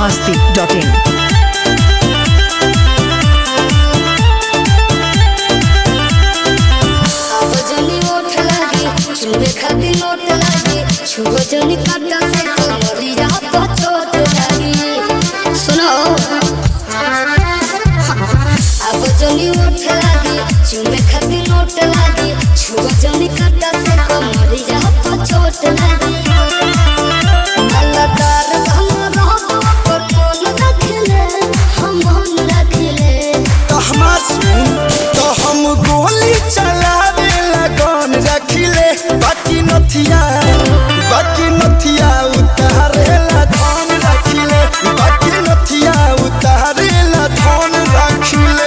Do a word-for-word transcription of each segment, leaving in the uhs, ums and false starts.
masti dot in. छुजनी काटा से कमरिया पर चोट लगी सुनो अब जनी उठ लगी चुमे खाती नोट लगी छुजनी काटा से कमरिया पर चोट लगी अल्लाहदार हम रहो पर मन रखले हम मन रखले तो हम सुन तो हम गोली चलावे लगन रखले बाकी नथिया बाकी नथिया उतारेला धन रखले बाकी नथिया उतारेला धन रखले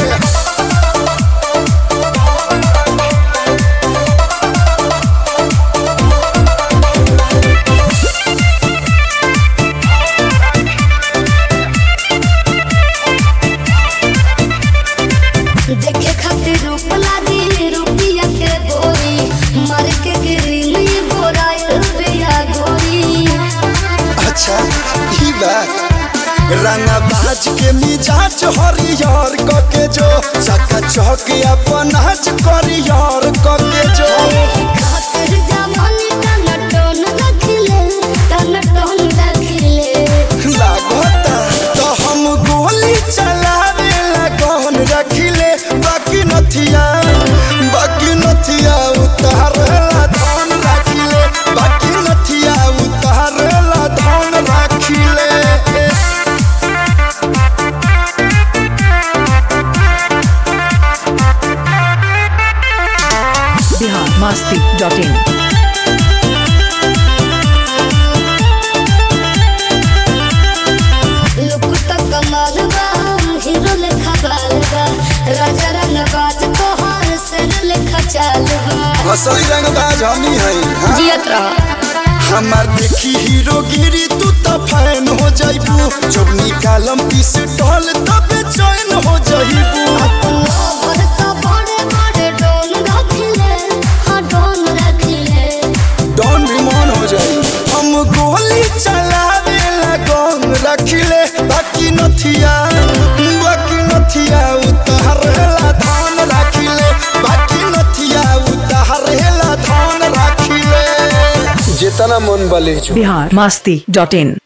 देखे खातिर रूप लागी रुपिया के बोरी मार के गिरी बोराइल बिया गोरी अच्छा ई बात रंगा बाज के मिजाज हरियर कके जो चका चौक अपन नाच करियर कके जो खातिर जमानी तन टोन रखले तन टोन रखले लागता तो हम गोली चलावे लगन रखले बाकी नथिया बाकी नथिया उतारेला धन रखले बाकी नथिया उतारेला धन रखले Bihar masti dot in. लोग तक कमाल बा हीरो लेखा बाल बा राजा रंगबाज तोहार सिर लेखा चाल बा असली रंगबाज हमी है हाँ? जियत रहा हमार देखी हीरोगिरी तू तो फैन हो जाइबू जब निकालम पिस्टल तब चैन हो जाइबू अपन लोभर तो बड़े बड़े डोन रखले हाँ डोन रखले डॉन भी मन हो जाई हम गोली चलावे लगन रखले बाकी नथिया बाकी नथिया उतारेला धन रखले बाकी नथिया उतारेला धन रखले जितना मन बले Bihar masti dot in.